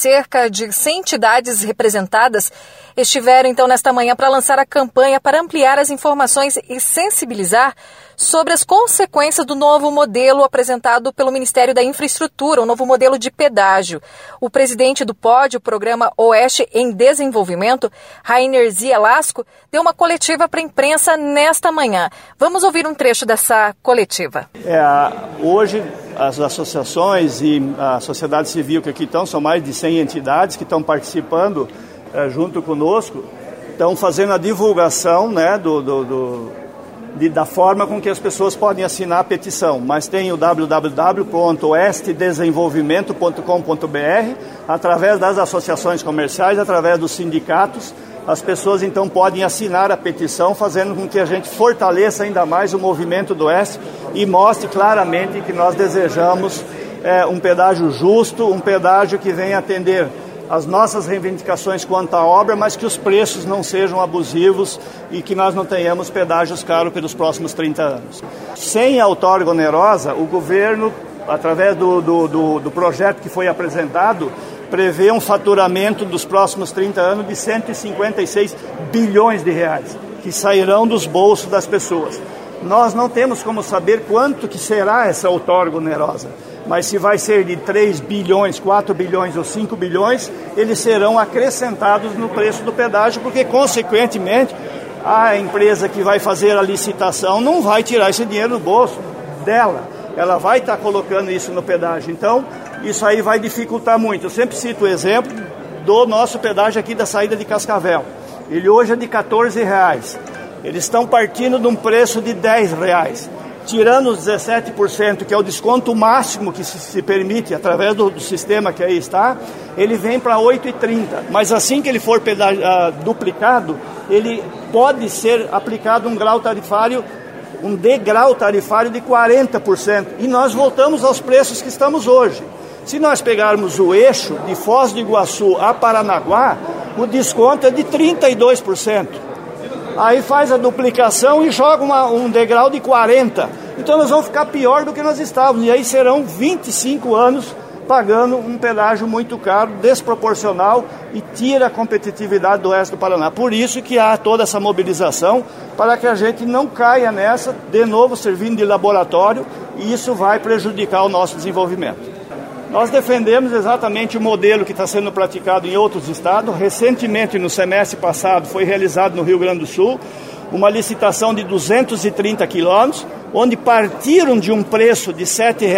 cerca de 100 entidades representadas estiveram então nesta manhã para lançar a campanha para ampliar as informações e sensibilizar sobre as consequências do novo modelo apresentado pelo Ministério da Infraestrutura, o novo modelo de pedágio. O presidente do POD, o Programa Oeste em Desenvolvimento, Rainer Zielasco, deu uma coletiva para a imprensa nesta manhã. Vamos ouvir um trecho dessa coletiva. Hoje, as associações e a sociedade civil que aqui estão, são mais de 100 entidades que estão participando junto conosco, estão fazendo a divulgação, né, da forma com que as pessoas podem assinar a petição. Mas tem o www.oestedesenvolvimento.com.br, através das associações comerciais, através dos sindicatos, as pessoas então podem assinar a petição, fazendo com que a gente fortaleça ainda mais o movimento do Oeste e mostre claramente que nós desejamos um pedágio justo, um pedágio que venha atender as nossas reivindicações quanto à obra, mas que os preços não sejam abusivos e que nós não tenhamos pedágios caros pelos próximos 30 anos. Sem a outorga onerosa, o governo, através do projeto que foi apresentado, prevê um faturamento dos próximos 30 anos de 156 bilhões de reais, que sairão dos bolsos das pessoas. Nós não temos como saber quanto que será essa outorga onerosa, mas se vai ser de 3 bilhões, 4 bilhões ou 5 bilhões, eles serão acrescentados no preço do pedágio, porque, consequentemente, a empresa que vai fazer a licitação não vai tirar esse dinheiro do bolso dela, ela vai estar colocando isso no pedágio. Então, isso aí vai dificultar muito. Eu sempre cito o exemplo do nosso pedágio aqui da saída de Cascavel. Ele hoje é de R$14. Eles estão partindo de um preço de R$10. Tirando os 17%, que é o desconto máximo que se permite através do sistema que aí está, ele vem para R$8,30. Mas assim que ele for duplicado, ele pode ser aplicado um degrau tarifário de 40%. E nós voltamos aos preços que estamos hoje. Se nós pegarmos o eixo de Foz do Iguaçu a Paranaguá, o desconto é de 32%. Aí faz a duplicação e joga um degrau de 40%. Então nós vamos ficar pior do que nós estávamos. E aí serão 25 anos pagando um pedágio muito caro, desproporcional, e tira a competitividade do Oeste do Paraná. Por isso que há toda essa mobilização, para que a gente não caia nessa, de novo servindo de laboratório, e isso vai prejudicar o nosso desenvolvimento. Nós defendemos exatamente o modelo que está sendo praticado em outros estados. Recentemente, no semestre passado, foi realizado no Rio Grande do Sul uma licitação de 230 quilômetros, onde partiram de um preço de R$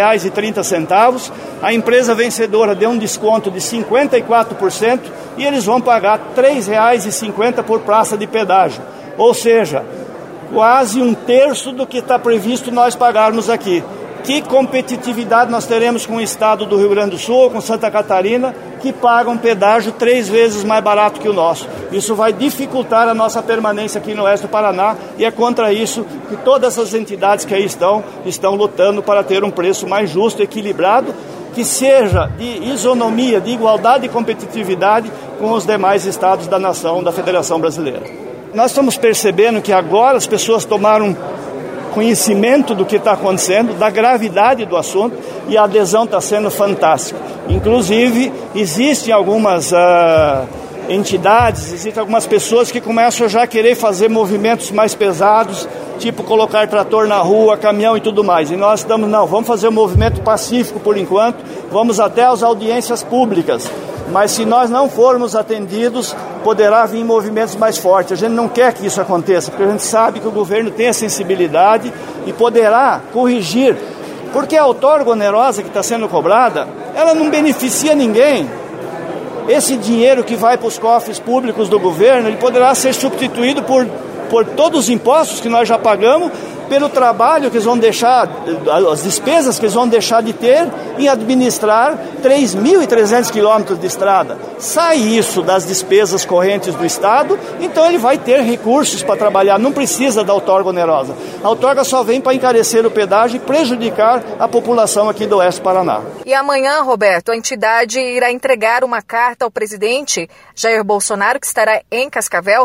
7,30. A empresa vencedora deu um desconto de 54% e eles vão pagar R$ 3,50 por praça de pedágio. Ou seja, quase um terço do que está previsto nós pagarmos aqui. Que competitividade nós teremos com o estado do Rio Grande do Sul ou com Santa Catarina, que pagam pedágio 3 vezes mais barato que o nosso? Isso vai dificultar a nossa permanência aqui no Oeste do Paraná, e é contra isso que todas as entidades que aí estão lutando para ter um preço mais justo, equilibrado, que seja de isonomia, de igualdade e competitividade com os demais estados da nação, da Federação Brasileira. Nós estamos percebendo que agora as pessoas tomaram conhecimento do que está acontecendo, da gravidade do assunto, e a adesão está sendo fantástica. Inclusive, existem algumas entidades, existem algumas pessoas que começam já a querer fazer movimentos mais pesados, tipo colocar trator na rua, caminhão e tudo mais. E nós vamos fazer um movimento pacífico por enquanto, vamos até às audiências públicas. Mas se nós não formos atendidos, poderá vir movimentos mais fortes. A gente não quer que isso aconteça, porque a gente sabe que o governo tem a sensibilidade e poderá corrigir. Porque a outorga onerosa que está sendo cobrada, ela não beneficia ninguém. Esse dinheiro que vai para os cofres públicos do governo, ele poderá ser substituído por todos os impostos que nós já pagamos, pelo trabalho que eles vão deixar, as despesas que eles vão deixar de ter em administrar 3.300 quilômetros de estrada. Sai isso das despesas correntes do Estado, então ele vai ter recursos para trabalhar, não precisa da outorga onerosa. A outorga só vem para encarecer o pedágio e prejudicar a população aqui do Oeste do Paraná. E amanhã, Roberto, a entidade irá entregar uma carta ao presidente Jair Bolsonaro, que estará em Cascavel,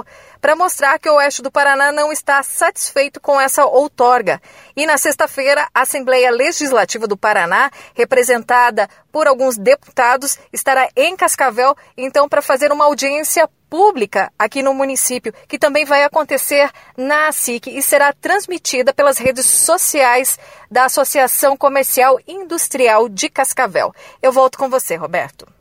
para mostrar que o Oeste do Paraná não está satisfeito com essa outorga. E na sexta-feira, a Assembleia Legislativa do Paraná, representada por alguns deputados, estará em Cascavel, então, para fazer uma audiência pública aqui no município, que também vai acontecer na ASIC e será transmitida pelas redes sociais da Associação Comercial e Industrial de Cascavel. Eu volto com você, Roberto.